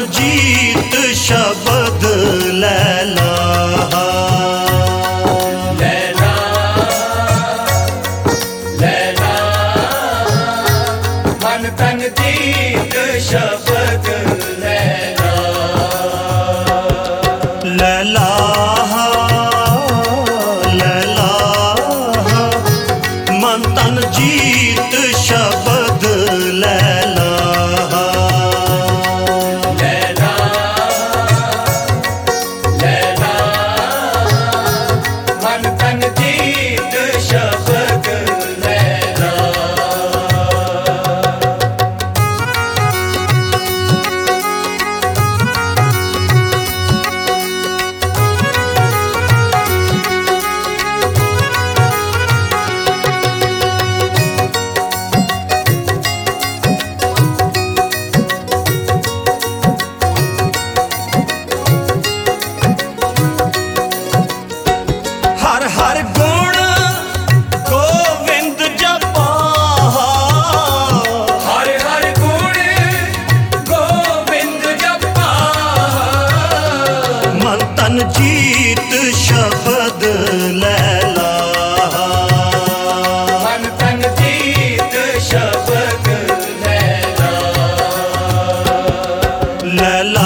जीत शब्द लैला लैला लैला मन तन जीत शब्द लैला लैला लैला मन तन जीत शब्द लैला हर हर गुण गोविंद जपा हर हर गुण गोविंद जपा मन तन जीत शब्द लैला मन तन जीत शब्द लैला लैला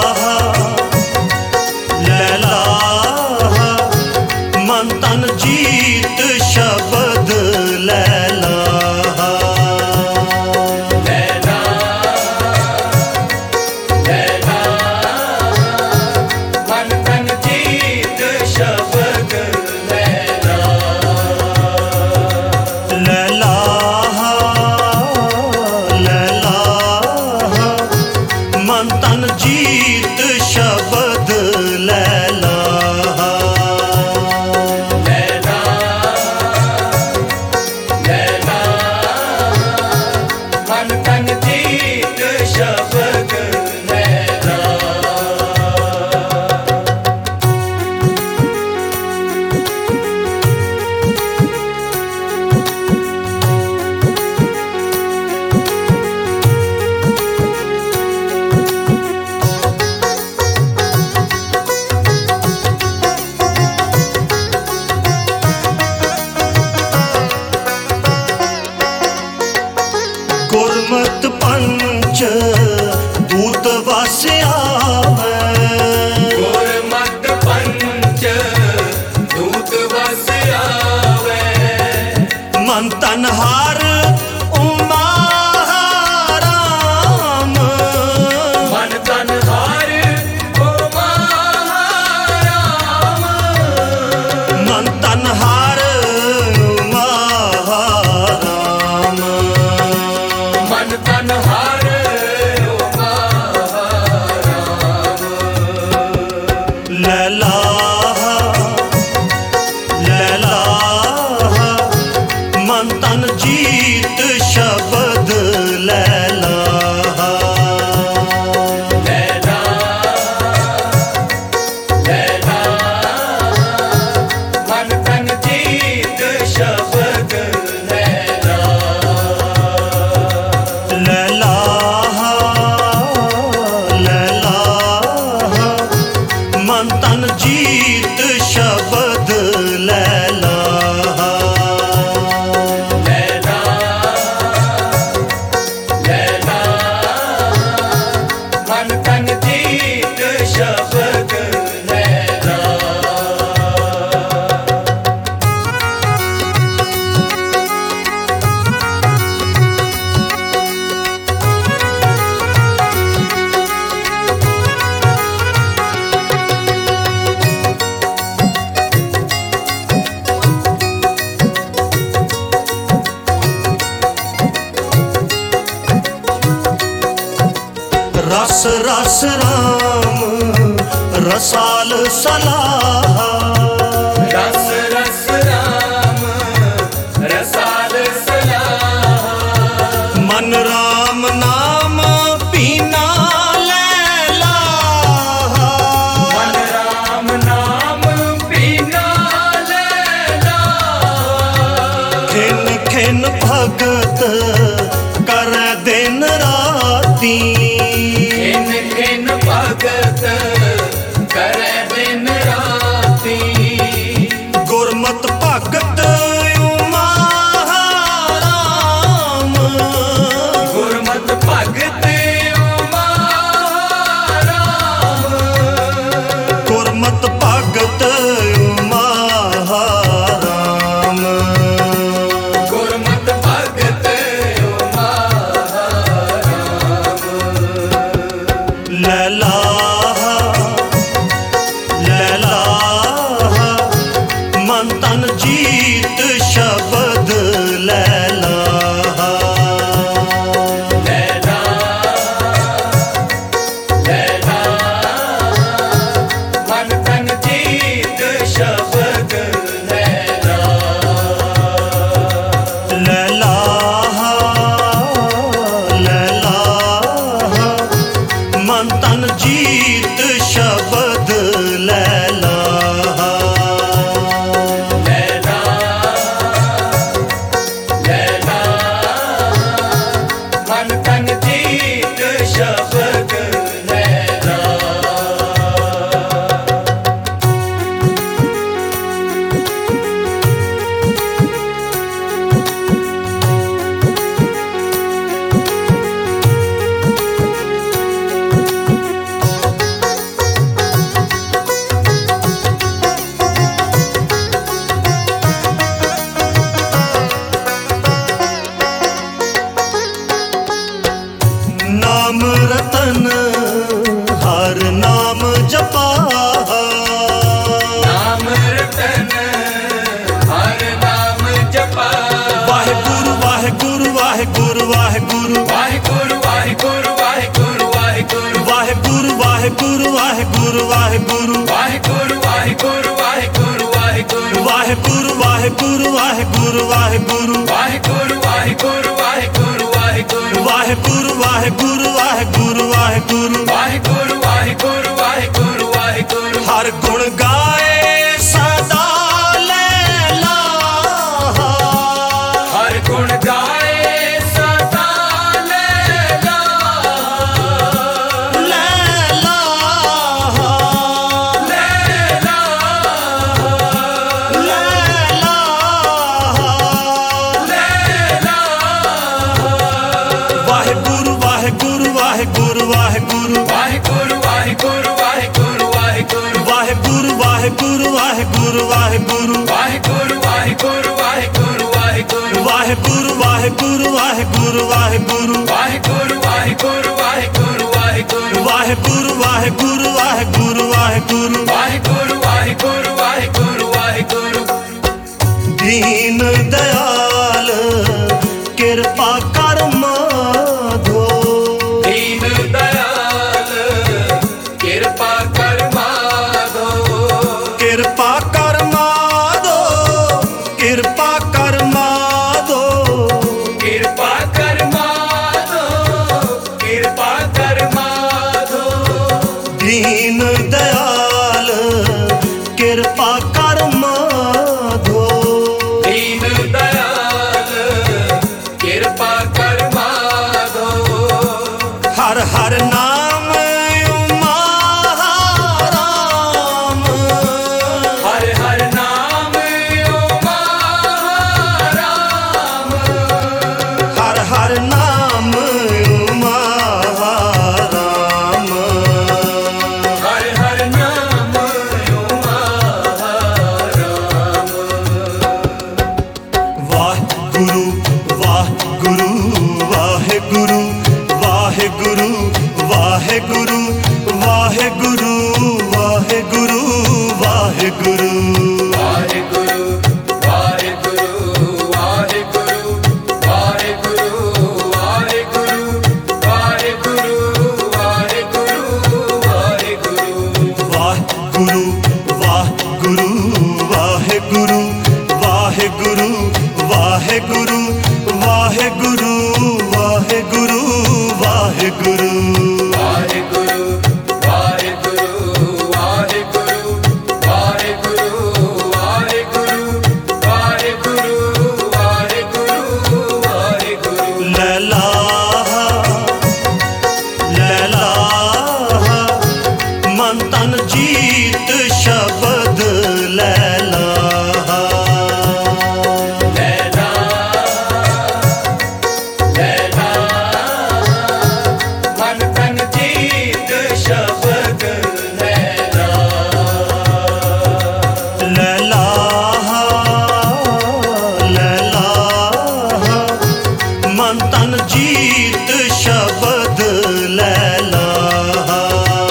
लैला मन तन जीत शब्द लैला लैला लैला मन तन जीत शब्द लैला लैला लैला मन तन जीत शब्द लैला लैला लैला मन तन जीत शब्द लैला गुरमत पंच दूत वास्या गुरमत पंच दूत बस आवे मन तन हार उमा राम मन तन हार ओ महाराम मन तन हार उमा राम मन तन हार ओ महाराम लैला लैला मन तन जीत शब्द लैला लैला लैला मन तन जीत शब्द लैला लैला लैला मन तन जीत शब्द लैला लैला लैला मन तन जीत शब्द लैला रस रस राम रसाल सलाह रस रस राम रसाल सलाह मन राम नाम पीना लैला मन राम नाम पीना लैला खिन खिन भगत कर दिन राती खिन खिन लैला लैला मन तन जीत शब्द लैला लैला लैला मन तन जीत शब्द लैला लैला लैला मन तन जीत शब्द लैला लैला लैला मन तन जीत शब्द लैला नाम रतन हर नाम जपा नाम रतन हर नाम जपा वाहेगुरु वाहेगुरु वाहेगुरु वाहेगुरु वाहिगुरु वाहिगुरु वाहिगुरु वाहिगुरु वाहेगुरु वाहेगुरु वाहेगुरु वाहेगुरु वाहिगुरु वाहिगुरु वाहिगुरु वाहिगुरु वाहेगुरु वाहेगुरु वाहेगुरु वाहेगुरु वाहिगुरु वाहिगुरु वाहिगुरु वाहिगुरु वाहेगुरु वाहेगुरु वाहेगुरु वाहेगुरु वाहिगुरु वाहिगुरु वाहिगुरु वाहिगुरु हर गुण गाए सदा लैला हर गुण गाए सदा लैला लैला लैला लैला लैला वाहेगुरु वाहेगुरु वाहेगुरु वाहेगुरु वाहिगुरु वाहिगुरु वाहिगुरु वाहिगुरु वाहेगुरु वाहेगुरु वाहेगुरु वाहेगुरु वाहिगुरु वाहिगुरु वाहिगुरु वाहिगुरु वाहेगुरु वाहेगुरु वाहेगुरु वाहेगुरु वाहिगुरु वाहिगुरु वाहिगुरु वाहिगुरु वाहेगुरु वाहेगुरु वाहेगुरु वाहेगुरु वाहिगुरु वाहिगुरु वाहिगुरु वाहिगुरु दीन दयाल कृपा कर माधो दीन दयाल कृपा कर माधो कृपा कर माधो कृपा कर माधो कृपा कर माधो कृपा कर माधो दीन दयाल कृपा कर माधो दीन दयाल कृपा कर माधो हर हर नाम महाराम हर हर नाम उमा राम हर हर नाम महाराम हर हर नाम उमा राम वाहेगुरु वाहेगुरु वाहेगुरु वाहेगुरु वाहेगुरु वाहेगुरु वाहेगुरु वाहेगुरु वाहिगुरु वाहिगुरु वाहिगुरु वाहिगुरु वाहिगुरु वाहिगुरु वाहिगुरु वाहिगुरु वाहेगुरु वाहेगुरु वाहेगुरु वाहेगुरु वाहेगुरु वाहेगुरु वाहेगुरु वाहिगुरु वाहिगुरु वाहिगुरु वाहिगुरु वाहिगुरु वाहिगुरु वाहिगुरु वाहिगुरु लैला लैला मन तन जीत शब्द लैला लैला लैला मन तन जीत शब्द लैला लैला लैला मन तन जीत शब्द लैला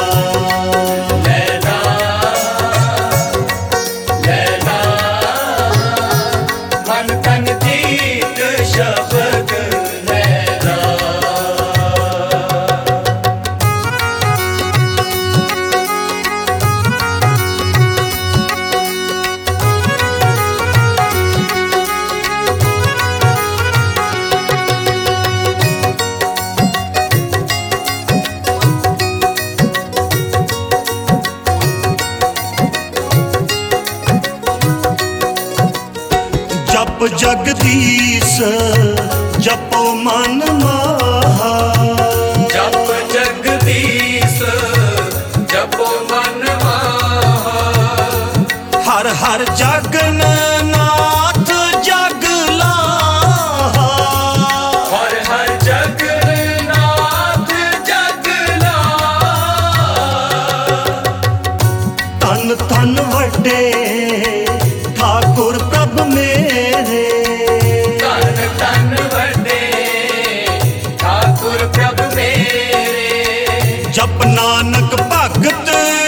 जगदीश जपो मन माहा। जप जगदीश जपो मन माहा। हर हर जगन्नाथ जग लाहा। हर हर जगन्नाथ जग लाहा। तन तन वड्डे ठाकुर प्रभ मेरे। तन तन वड्डे ठाकुर प्रभ मेरे। जप नानक भगत